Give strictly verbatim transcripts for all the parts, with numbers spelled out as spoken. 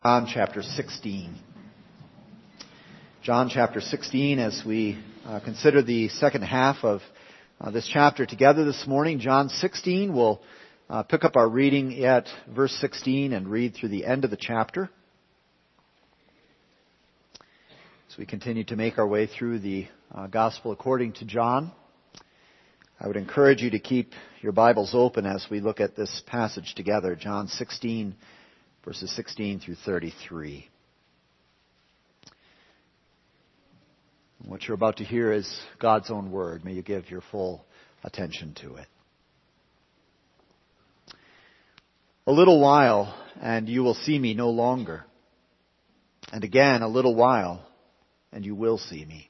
John chapter sixteen. John chapter sixteen, as we uh, consider the second half of uh, this chapter together this morning. John sixteen, we'll uh, pick up our reading at verse sixteen and read through the end of the chapter. As we continue to make our way through the uh, Gospel according to John, I would encourage you to keep your Bibles open as we look at this passage together. John sixteen, verses sixteen through thirty-three. What you're about to hear is God's own word. May you give your full attention to it. A little while, and you will see me no longer. And again, a little while, and you will see me.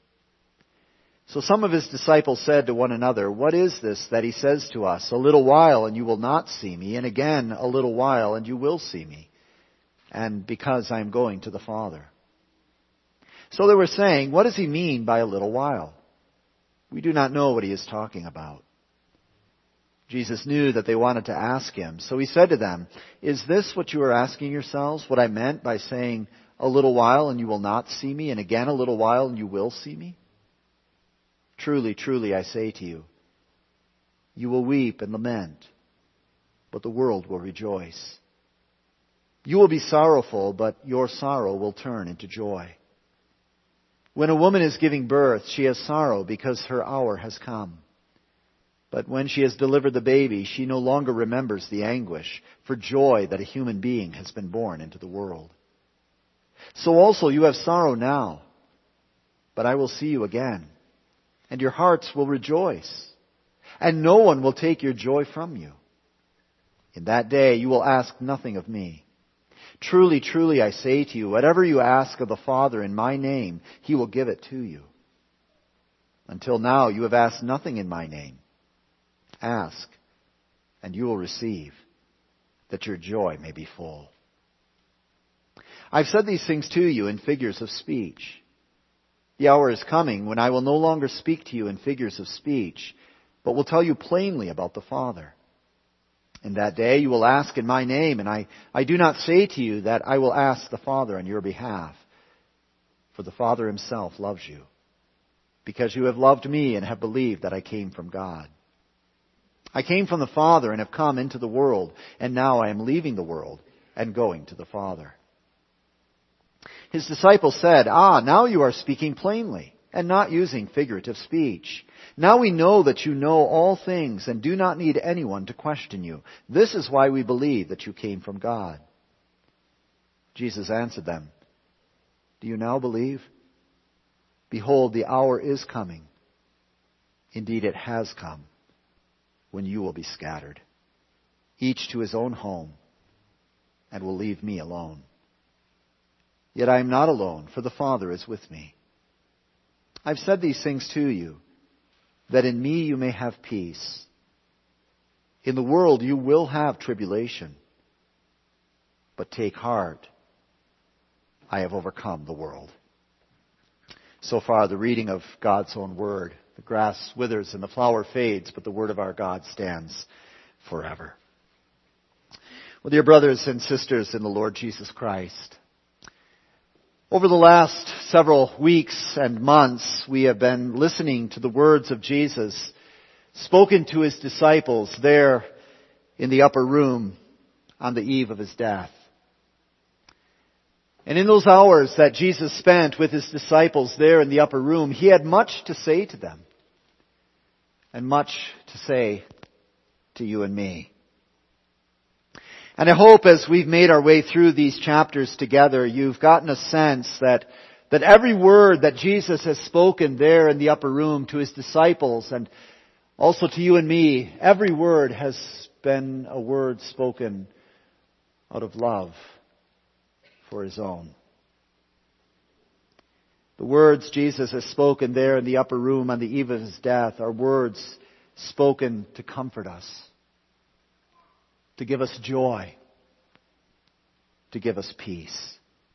So some of his disciples said to one another, "What is this that he says to us? A little while, and you will not see me. And again, a little while, and you will see me. And because I am going to the Father." So they were saying, "What does he mean by a little while? We do not know what he is talking about." Jesus knew that they wanted to ask him. So he said to them, "Is this what you are asking yourselves? What I meant by saying, a little while and you will not see me, and again a little while and you will see me? Truly, truly, I say to you, you will weep and lament, but the world will rejoice. You will be sorrowful, but your sorrow will turn into joy. When a woman is giving birth, she has sorrow because her hour has come. But when she has delivered the baby, she no longer remembers the anguish for joy that a human being has been born into the world. So also you have sorrow now, but I will see you again, and your hearts will rejoice, and no one will take your joy from you. In that day you will ask nothing of me. Truly, truly, I say to you, whatever you ask of the Father in my name, he will give it to you. Until now you have asked nothing in my name. Ask, and you will receive, that your joy may be full. I've said these things to you in figures of speech. The hour is coming when I will no longer speak to you in figures of speech, but will tell you plainly about the Father. In that day you will ask in my name, and I, I do not say to you that I will ask the Father on your behalf. For the Father himself loves you, because you have loved me and have believed that I came from God. I came from the Father and have come into the world, and now I am leaving the world and going to the Father." His disciples said, "Ah, now you are speaking plainly and not using figurative speech. Now we know that you know all things and do not need anyone to question you. This is why we believe that you came from God." Jesus answered them, "Do you now believe? Behold, the hour is coming. Indeed, it has come, when you will be scattered, each to his own home, and will leave me alone. Yet I am not alone, for the Father is with me. I've said these things to you, that in me you may have peace. In the world you will have tribulation. But take heart, I have overcome the world." So far, the reading of God's own word. The grass withers and the flower fades, but the word of our God stands forever. Well, dear brothers and sisters in the Lord Jesus Christ, over the last several weeks and months, we have been listening to the words of Jesus spoken to his disciples there in the upper room on the eve of his death. And in those hours that Jesus spent with his disciples there in the upper room, he had much to say to them and much to say to you and me. And I hope as we've made our way through these chapters together, you've gotten a sense that, that every word that Jesus has spoken there in the upper room to his disciples and also to you and me, every word has been a word spoken out of love for his own. The words Jesus has spoken there in the upper room on the eve of his death are words spoken to comfort us, to give us joy, to give us peace.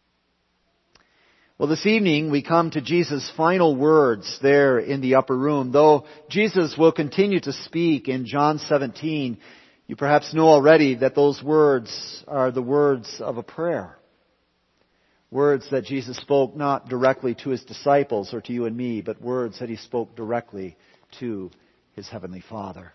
Well, this evening we come to Jesus' final words there in the upper room. Though Jesus will continue to speak in John seventeen, you perhaps know already that those words are the words of a prayer. Words that Jesus spoke not directly to His disciples or to you and me, but words that He spoke directly to His Heavenly Father.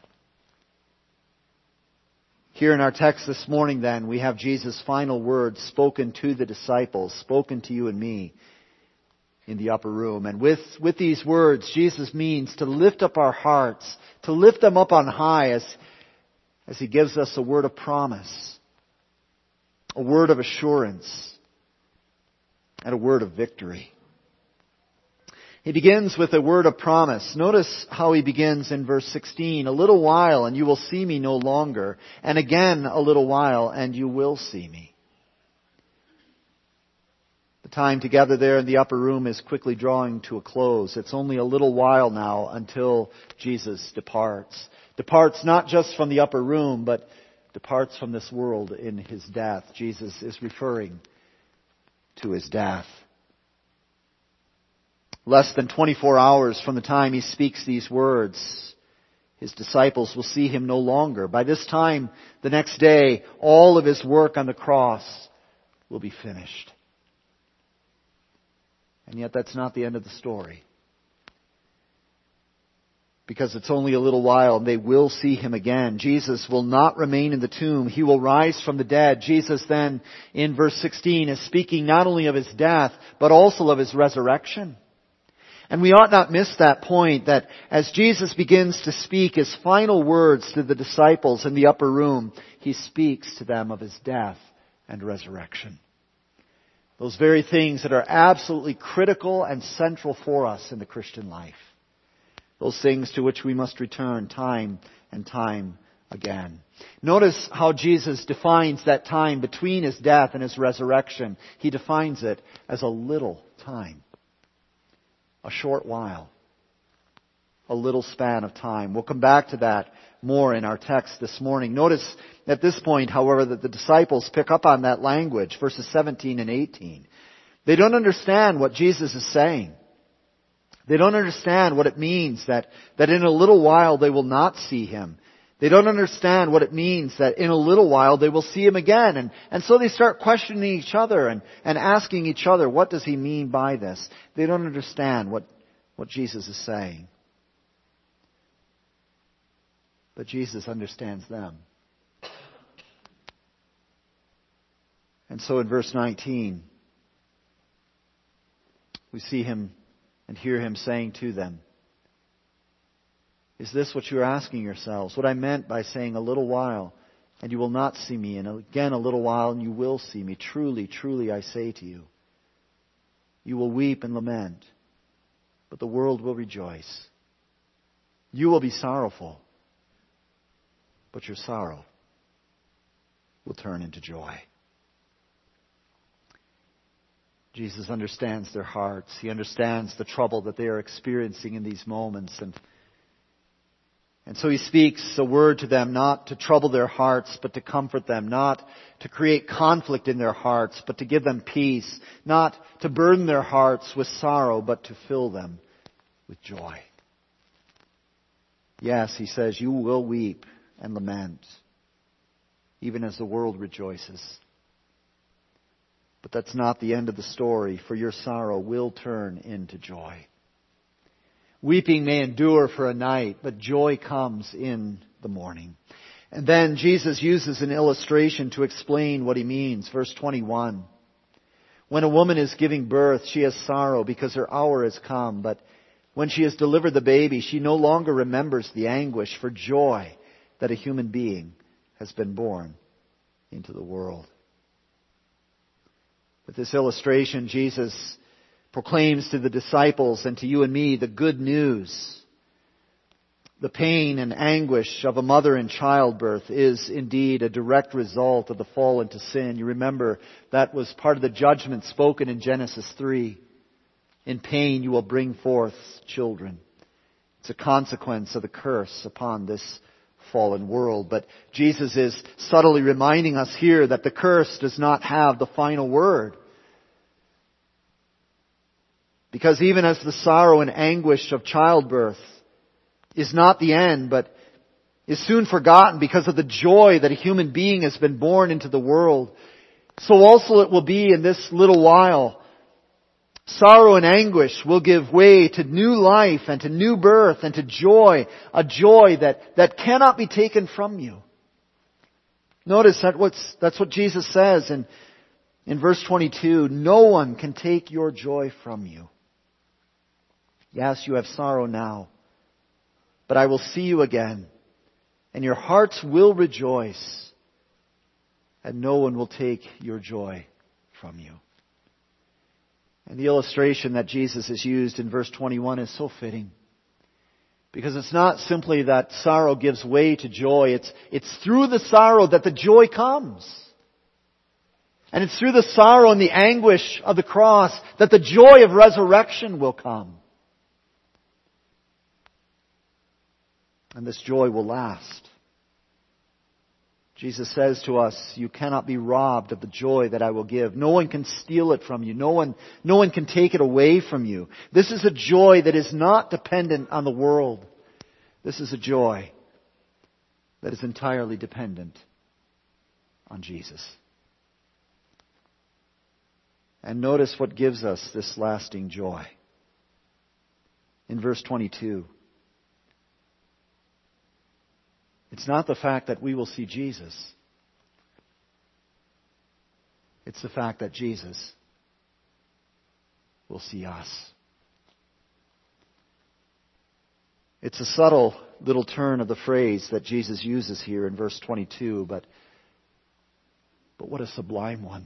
Here in our text this morning then, we have Jesus' final words spoken to the disciples, spoken to you and me in the upper room. And with, with these words, Jesus means to lift up our hearts, to lift them up on high as, as He gives us a word of promise, a word of assurance, and a word of victory. He begins with a word of promise. Notice how He begins in verse sixteen. A little while and you will see me no longer. And again a little while and you will see me. The time together there in the upper room is quickly drawing to a close. It's only a little while now until Jesus departs. Departs not just from the upper room, but departs from this world in His death. Jesus is referring to His death. Less than twenty-four hours from the time He speaks these words, His disciples will see Him no longer. By this time, the next day, all of His work on the cross will be finished. And yet that's not the end of the story. Because it's only a little while and they will see Him again. Jesus will not remain in the tomb. He will rise from the dead. Jesus then, in verse sixteen, is speaking not only of His death, but also of His resurrection. And we ought not miss that point that as Jesus begins to speak His final words to the disciples in the upper room, He speaks to them of His death and resurrection. Those very things that are absolutely critical and central for us in the Christian life. Those things to which we must return time and time again. Notice how Jesus defines that time between His death and His resurrection. He defines it as a little time. A short while. A little span of time. We'll come back to that more in our text this morning. Notice at this point, however, that the disciples pick up on that language, verses seventeen and eighteen. They don't understand what Jesus is saying. They don't understand what it means that, that in a little while they will not see Him. They don't understand what it means that in a little while they will see Him again. And, and so they start questioning each other and, and asking each other, what does He mean by this? They don't understand what, what Jesus is saying. But Jesus understands them. And so in verse nineteen, we see Him and hear Him saying to them, is this what you are asking yourselves? What I meant by saying a little while and you will not see me, and again a little while and you will see me. Truly, truly I say to you, you will weep and lament, but the world will rejoice. You will be sorrowful, but your sorrow will turn into joy. Jesus understands their hearts. He understands the trouble that they are experiencing in these moments. And, and so He speaks a word to them, not to trouble their hearts, but to comfort them. Not to create conflict in their hearts, but to give them peace. Not to burden their hearts with sorrow, but to fill them with joy. Yes, He says, you will weep and lament, even as the world rejoices. But that's not the end of the story, for your sorrow will turn into joy. Weeping may endure for a night, but joy comes in the morning. And then Jesus uses an illustration to explain what He means. Verse twenty-one. When a woman is giving birth, she has sorrow because her hour has come. But when she has delivered the baby, she no longer remembers the anguish for joy that a human being has been born into the world. With this illustration, Jesus proclaims to the disciples and to you and me the good news. The pain and anguish of a mother in childbirth is indeed a direct result of the fall into sin. You remember that was part of the judgment spoken in Genesis three. In pain you will bring forth children. It's a consequence of the curse upon this fallen world. But Jesus is subtly reminding us here that the curse does not have the final word. Because even as the sorrow and anguish of childbirth is not the end, but is soon forgotten because of the joy that a human being has been born into the world, so also it will be in this little while. Sorrow and anguish will give way to new life and to new birth and to joy, a joy that, that cannot be taken from you. Notice that what's, that's what Jesus says in, in verse twenty-two. No one can take your joy from you. Yes, you have sorrow now, but I will see you again, and your hearts will rejoice, and no one will take your joy from you. And the illustration that Jesus has used in verse twenty-one is so fitting. Because it's not simply that sorrow gives way to joy. It's, it's through the sorrow that the joy comes. And it's through the sorrow and the anguish of the cross that the joy of resurrection will come. And this joy will last. Jesus says to us, you cannot be robbed of the joy that I will give. No one can steal it from you. No one, no one can take it away from you. This is a joy that is not dependent on the world. This is a joy that is entirely dependent on Jesus. And notice what gives us this lasting joy. In verse twenty-two. It's not the fact that we will see Jesus. It's the fact that Jesus will see us. It's a subtle little turn of the phrase that Jesus uses here in verse twenty-two, but, but what a sublime one.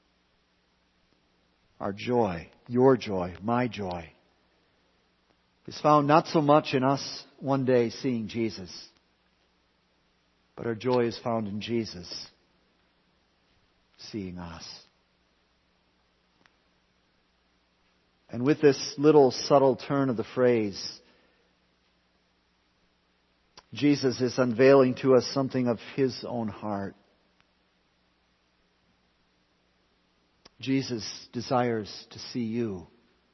Our joy, your joy, my joy, is found not so much in us one day seeing Jesus, but our joy is found in Jesus seeing us. And with this little subtle turn of the phrase, Jesus is unveiling to us something of His own heart. Jesus desires to see you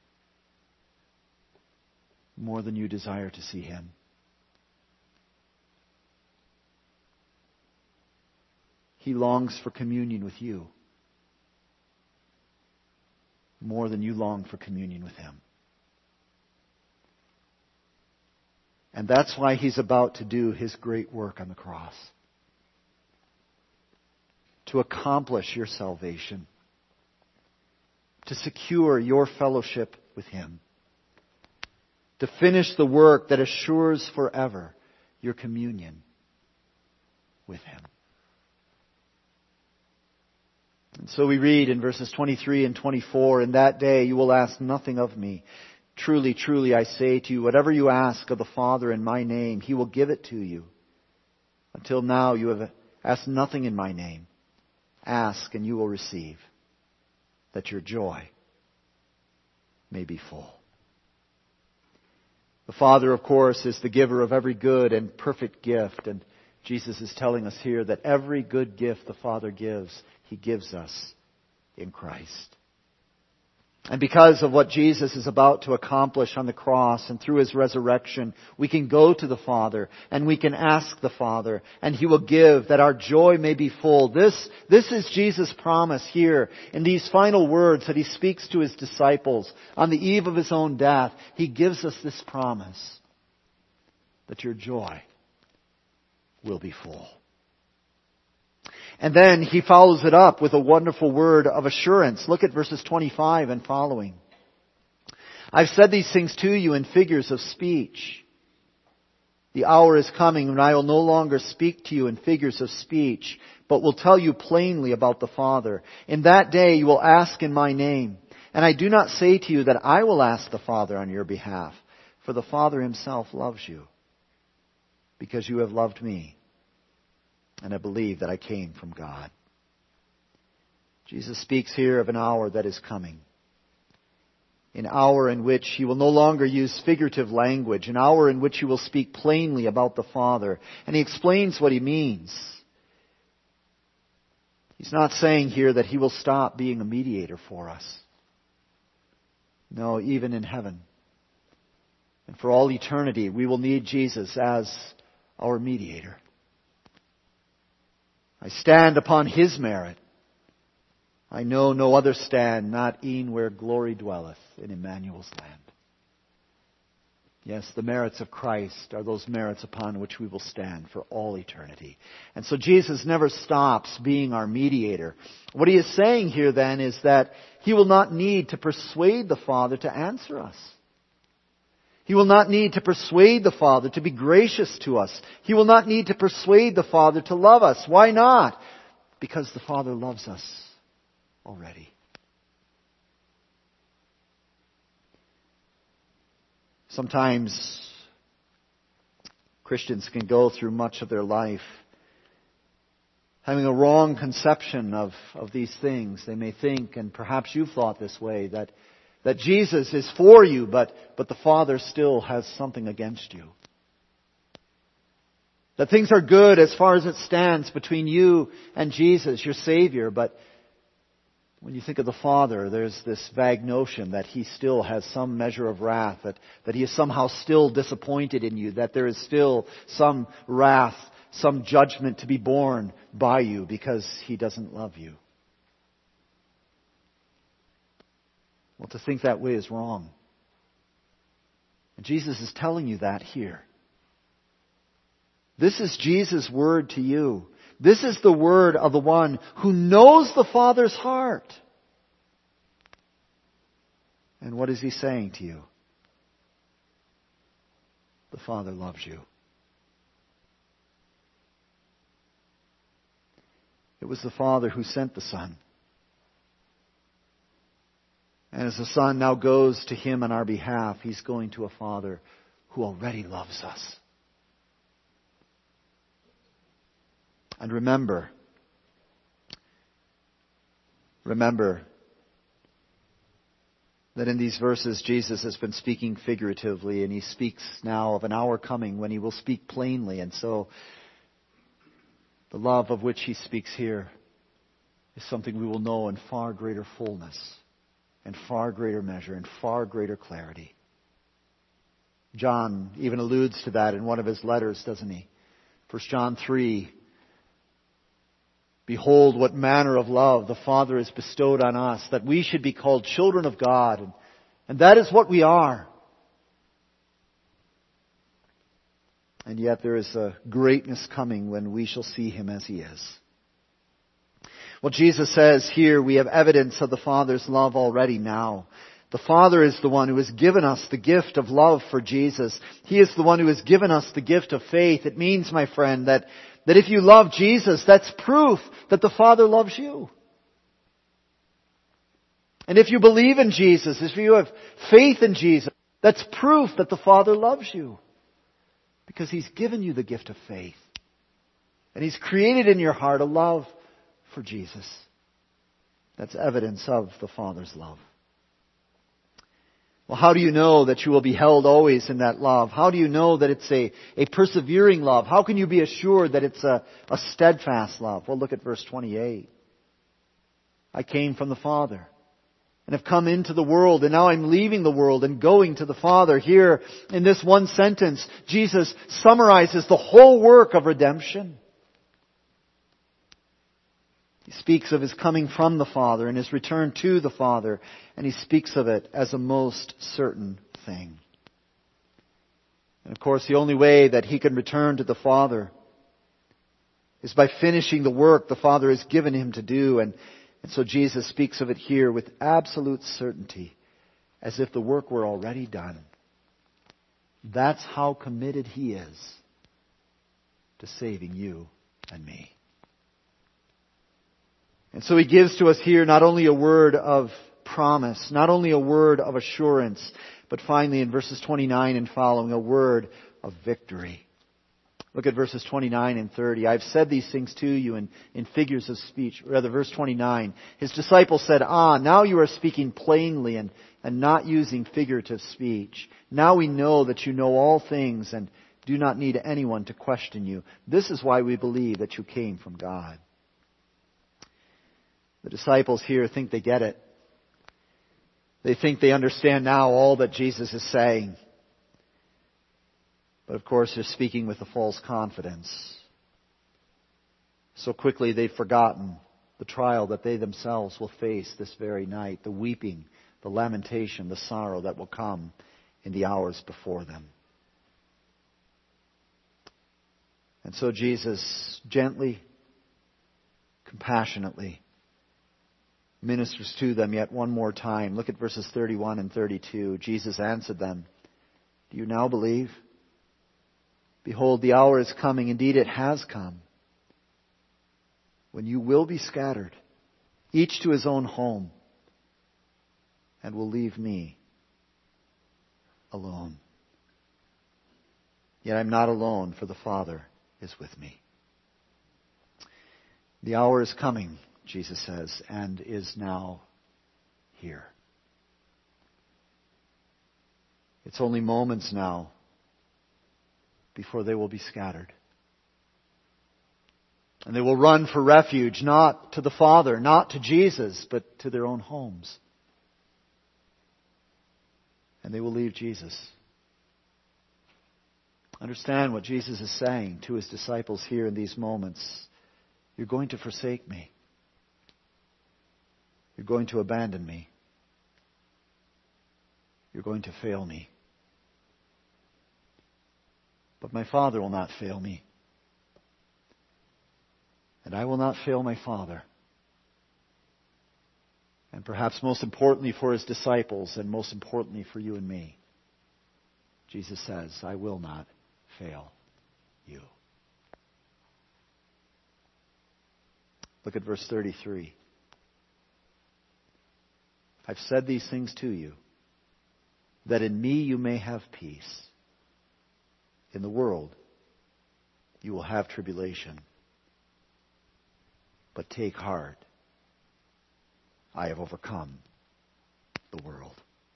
more than you desire to see Him. He longs for communion with you more than you long for communion with Him. And that's why He's about to do His great work on the cross. To accomplish your salvation. To secure your fellowship with Him. To finish the work that assures forever your communion with Him. And so we read in verses twenty-three and twenty-four, in that day you will ask nothing of me. Truly, truly, I say to you, whatever you ask of the Father in my name, He will give it to you. Until now you have asked nothing in my name. Ask and you will receive, that your joy may be full. The Father, of course, is the giver of every good and perfect gift. And Jesus is telling us here that every good gift the Father gives, He gives us in Christ. And because of what Jesus is about to accomplish on the cross and through His resurrection, we can go to the Father and we can ask the Father, and He will give that our joy may be full. This, this is Jesus' promise here in these final words that He speaks to His disciples on the eve of His own death. He gives us this promise that your joy will be full. And then He follows it up with a wonderful word of assurance. Look at verses twenty-five and following. I've said these things to you in figures of speech. The hour is coming when I will no longer speak to you in figures of speech, but will tell you plainly about the Father. In that day you will ask in my name. And I do not say to you that I will ask the Father on your behalf, for the Father Himself loves you, because you have loved me. And I believe that I came from God. Jesus speaks here of an hour that is coming. An hour in which He will no longer use figurative language. An hour in which He will speak plainly about the Father. And He explains what He means. He's not saying here that He will stop being a mediator for us. No, even in heaven. And for all eternity, we will need Jesus as our mediator. I stand upon His merit. I know no other stand, not e'en where glory dwelleth in Emmanuel's land. Yes, the merits of Christ are those merits upon which we will stand for all eternity. And so Jesus never stops being our mediator. What he is saying here then is that he will not need to persuade the Father to answer us. He will not need to persuade the Father to be gracious to us. He will not need to persuade the Father to love us. Why not? Because the Father loves us already. Sometimes Christians can go through much of their life having a wrong conception of, of these things. They may think, and perhaps you've thought this way, that, that Jesus is for you, but, but the Father still has something against you. That things are good as far as it stands between you and Jesus, your Savior, but when you think of the Father, there's this vague notion that He still has some measure of wrath, that, that He is somehow still disappointed in you, that there is still some wrath, some judgment to be borne by you because He doesn't love you. Well, to think that way is wrong. And Jesus is telling you that here. This is Jesus' word to you. This is the word of the one who knows the Father's heart. And what is He saying to you? The Father loves you. It was the Father who sent the Son. And as the Son now goes to Him on our behalf, He's going to a Father who already loves us. And remember, remember that in these verses Jesus has been speaking figuratively, and He speaks now of an hour coming when He will speak plainly. And so the love of which He speaks here is something we will know in far greater fullness, in far greater measure, in far greater clarity. John even alludes to that in one of his letters, doesn't he? First John three. Behold, what manner of love the Father has bestowed on us, that we should be called children of God. And, and that is what we are. And yet there is a greatness coming when we shall see Him as He is. Well, Jesus says here we have evidence of the Father's love already now. The Father is the one who has given us the gift of love for Jesus. He is the one who has given us the gift of faith. It means, my friend, that That if you love Jesus, that's proof that the Father loves you. And if you believe in Jesus, if you have faith in Jesus, that's proof that the Father loves you. Because He's given you the gift of faith. And He's created in your heart a love for Jesus. That's evidence of the Father's love. Well, how do you know that you will be held always in that love? How do you know that it's a, a persevering love? How can you be assured that it's a, a steadfast love? Well, look at verse twenty-eight. I came from the Father and have come into the world, and now I'm leaving the world and going to the Father. Here, in this one sentence, Jesus summarizes the whole work of redemption. He speaks of His coming from the Father and His return to the Father, and He speaks of it as a most certain thing. And of course, the only way that He can return to the Father is by finishing the work the Father has given Him to do. And, and so Jesus speaks of it here with absolute certainty, as if the work were already done. That's how committed He is to saving you and me. And so He gives to us here not only a word of promise, not only a word of assurance, but finally in verses twenty-nine and following, a word of victory. Look at verses twenty-nine and thirty. I've said these things to you in, in figures of speech. Rather, verse twenty-nine. His disciples said, Ah, now you are speaking plainly and, and not using figurative speech. Now we know that you know all things and do not need anyone to question you. This is why we believe that you came from God. The disciples here think they get it. They think they understand now all that Jesus is saying. But of course, they're speaking with a false confidence. So quickly they've forgotten the trial that they themselves will face this very night, the weeping, the lamentation, the sorrow that will come in the hours before them. And so Jesus gently, compassionately ministers to them yet one more time. Look at verses thirty-one and thirty-two. Jesus answered them, "Do you now believe? Behold, the hour is coming, indeed it has come, when you will be scattered, each to his own home, and will leave me alone. Yet I'm not alone, for the Father is with me." The hour is coming, Jesus says, and is now here. It's only moments now before they will be scattered. And they will run for refuge, not to the Father, not to Jesus, but to their own homes. And they will leave Jesus. Understand what Jesus is saying to his disciples here in these moments. You're going to forsake me. You're going to abandon me. You're going to fail me. But my Father will not fail me. And I will not fail my Father. And perhaps most importantly for his disciples, and most importantly for you and me, Jesus says, I will not fail you. Look at verse thirty-three. I've said these things to you, that in me you may have peace. In the world you will have tribulation. But take heart. I have overcome the world.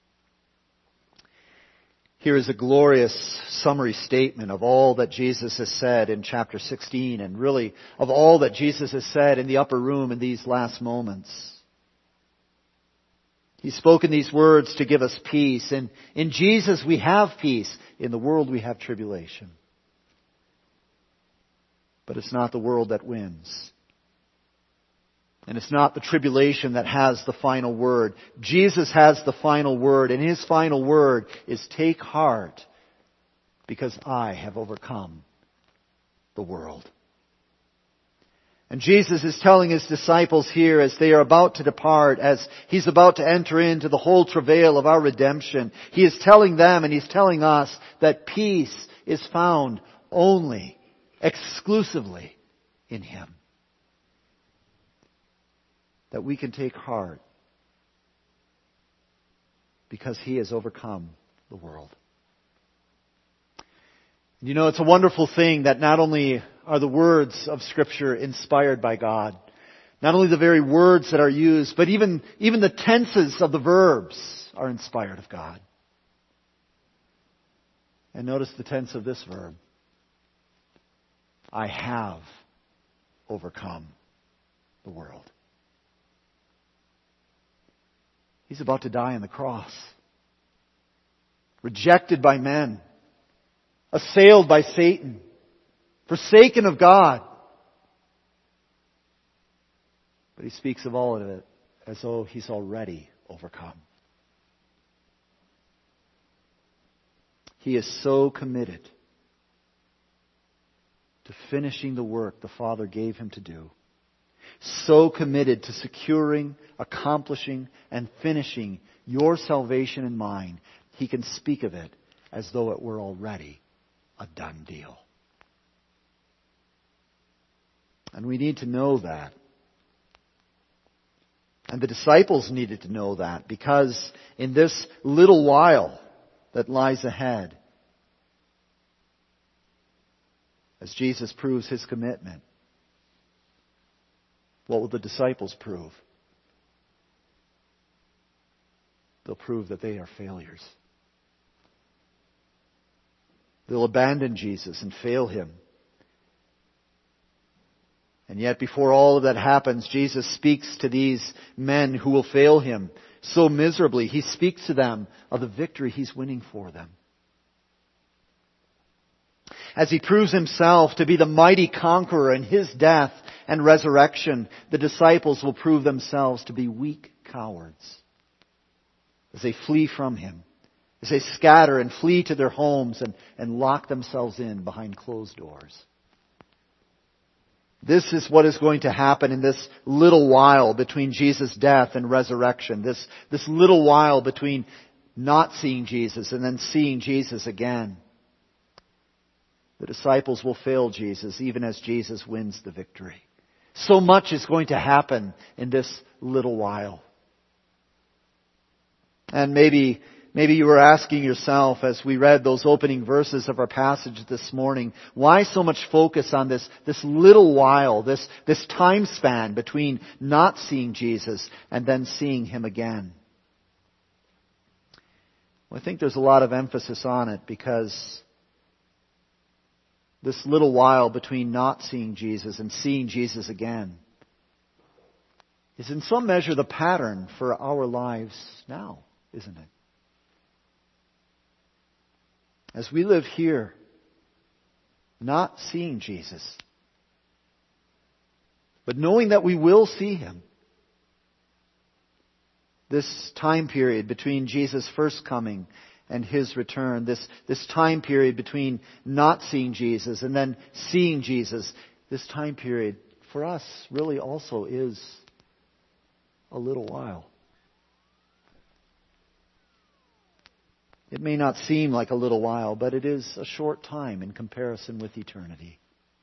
Here is a glorious summary statement of all that Jesus has said in chapter sixteen, and really of all that Jesus has said in the upper room in these last moments. He's spoken these words to give us peace, and in Jesus we have peace. In the world we have tribulation. But it's not the world that wins. And it's not the tribulation that has the final word. Jesus has the final word, and his final word is take heart, because I have overcome the world. And Jesus is telling his disciples here as they are about to depart, as he's about to enter into the whole travail of our redemption, he is telling them and he's telling us that peace is found only, exclusively in him. That we can take heart because he has overcome the world. You know, it's a wonderful thing that not only are the words of Scripture inspired by God, not only the very words that are used, but even, even the tenses of the verbs are inspired of God. And notice the tense of this verb. I have overcome the world. He's about to die on the cross. Rejected by men. Assailed by Satan. Forsaken of God. But he speaks of all of it as though he's already overcome. He is so committed to finishing the work the Father gave him to do. So committed to securing, accomplishing, and finishing your salvation and mine, he can speak of it as though it were already a done deal. And we need to know that. And the disciples needed to know that, because in this little while that lies ahead, as Jesus proves his commitment, what will the disciples prove? They'll prove that they are failures. They'll abandon Jesus and fail him. And yet before all of that happens, Jesus speaks to these men who will fail him so miserably. He speaks to them of the victory he's winning for them. As He proves Himself to be the mighty conqueror in His death and resurrection, the disciples will prove themselves to be weak cowards as they flee from Him, as they scatter and flee to their homes and, and lock themselves in behind closed doors. This is what is going to happen in this little while between Jesus' death and resurrection. This, this little while between not seeing Jesus and then seeing Jesus again. The disciples will fail Jesus even as Jesus wins the victory. So much is going to happen in this little while. And maybe Maybe you were asking yourself as we read those opening verses of our passage this morning, why so much focus on this, this little while, this, this time span between not seeing Jesus and then seeing Him again? Well, I think there's a lot of emphasis on it because this little while between not seeing Jesus and seeing Jesus again is in some measure the pattern for our lives now, isn't it? As we live here, not seeing Jesus, but knowing that we will see Him. This time period between Jesus' first coming and His return, this, this time period between not seeing Jesus and then seeing Jesus, this time period for us really also is a little while. It may not seem like a little while, but it is a short time in comparison with eternity.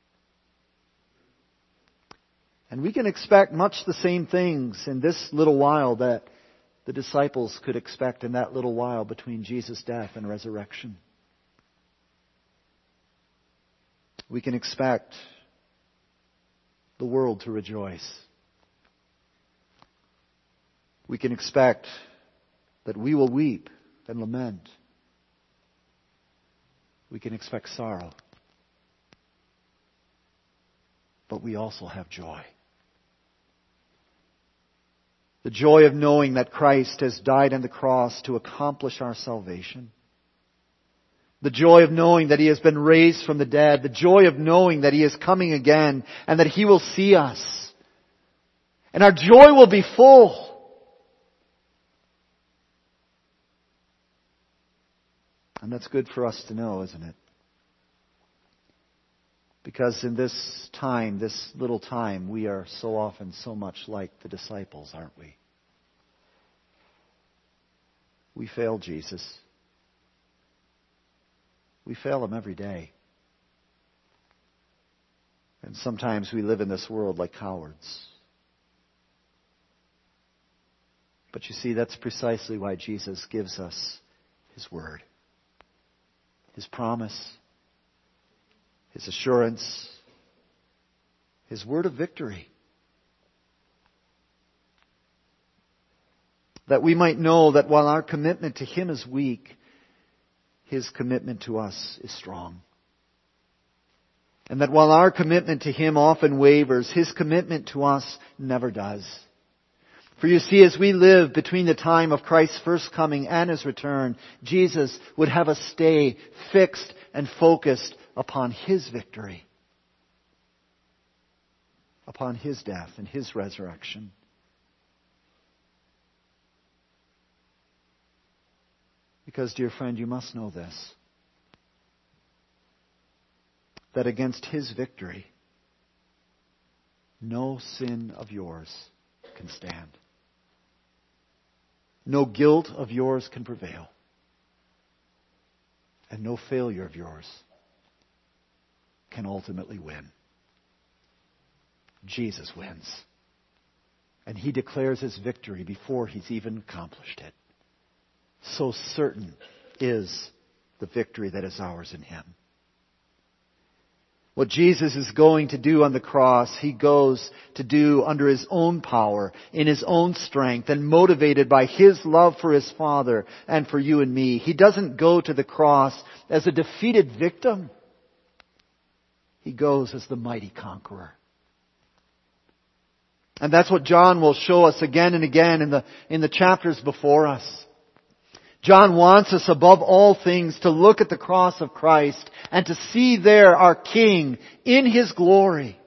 And we can expect much the same things in this little while that the disciples could expect in that little while between Jesus' death and resurrection. We can expect the world to rejoice. We can expect that we will weep and lament. We can expect sorrow. But we also have joy. The joy of knowing that Christ has died on the cross to accomplish our salvation. The joy of knowing that He has been raised from the dead. The joy of knowing that He is coming again and that He will see us. And our joy will be full. And that's good for us to know, isn't it? Because in this time, this little time, we are so often so much like the disciples, aren't we? We fail Jesus. We fail Him every day. And sometimes we live in this world like cowards. But you see, that's precisely why Jesus gives us His Word. His promise, His assurance, His word of victory. That we might know that while our commitment to Him is weak, His commitment to us is strong. And that while our commitment to Him often wavers, His commitment to us never does. For you see, as we live between the time of Christ's first coming and His return, Jesus would have us stay fixed and focused upon His victory, upon His death and His resurrection. Because, dear friend, you must know this, that against His victory, no sin of yours can stand. No guilt of yours can prevail. And no failure of yours can ultimately win. Jesus wins. And He declares His victory before He's even accomplished it. So certain is the victory that is ours in Him. What Jesus is going to do on the cross, He goes to do under His own power, in His own strength, and motivated by His love for His Father and for you and me. He doesn't go to the cross as a defeated victim. He goes as the mighty conqueror. And that's what John will show us again and again in the, in the chapters before us. John wants us above all things to look at the cross of Christ and to see there our King in His glory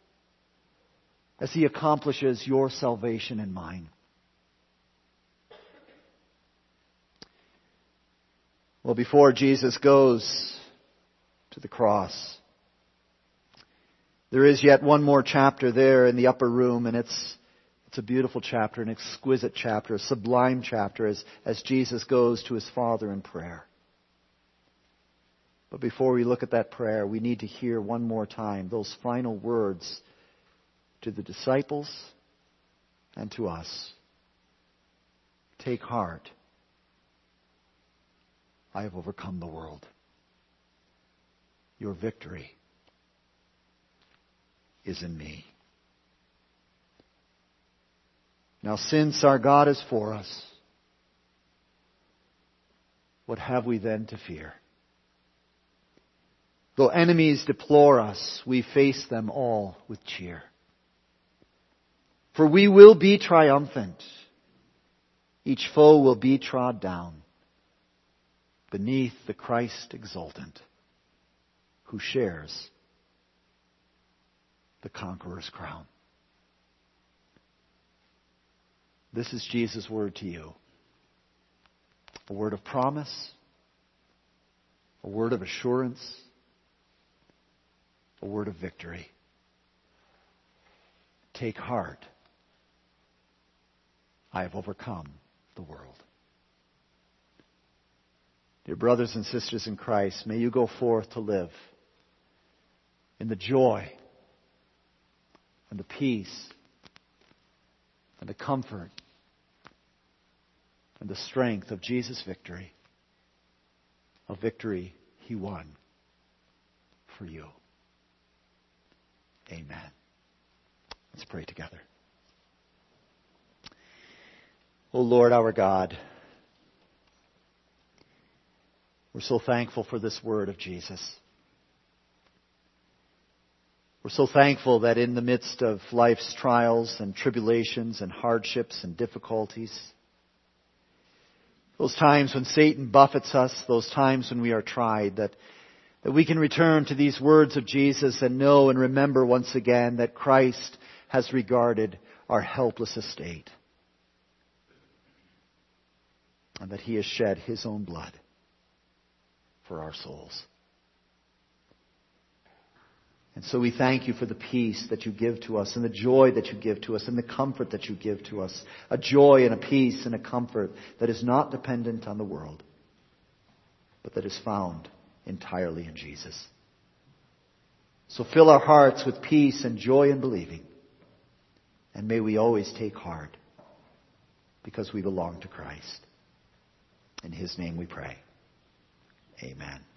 as He accomplishes your salvation and mine. Well, before Jesus goes to the cross, there is yet one more chapter there in the upper room, and it's it's a beautiful chapter, an exquisite chapter, a sublime chapter as, as Jesus goes to His Father in prayer. But before we look at that prayer, we need to hear one more time those final words to the disciples and to us. Take heart. I have overcome the world. Your victory is in me. Now, since our God is for us, what have we then to fear? Though enemies deplore us, we face them all with cheer. For we will be triumphant. Each foe will be trod down beneath the Christ exultant, who shares the conqueror's crown. This is Jesus' word to you. A word of promise, a word of assurance, a word of victory. Take heart. I have overcome the world. Dear brothers and sisters in Christ, may you go forth to live in the joy and the peace and the comfort and the strength of Jesus' victory, a victory He won for you. Amen. Let's pray together. O Lord, our God, we're so thankful for this word of Jesus. We're so thankful that in the midst of life's trials and tribulations and hardships and difficulties, those times when Satan buffets us, those times when we are tried, that, that we can return to these words of Jesus and know and remember once again that Christ has regarded our helpless estate and that He has shed His own blood for our souls. And so we thank You for the peace that You give to us and the joy that You give to us and the comfort that You give to us. A joy and a peace and a comfort that is not dependent on the world, but that is found entirely in Jesus. So fill our hearts with peace and joy in believing. And may we always take heart because we belong to Christ. In His name we pray. Amen.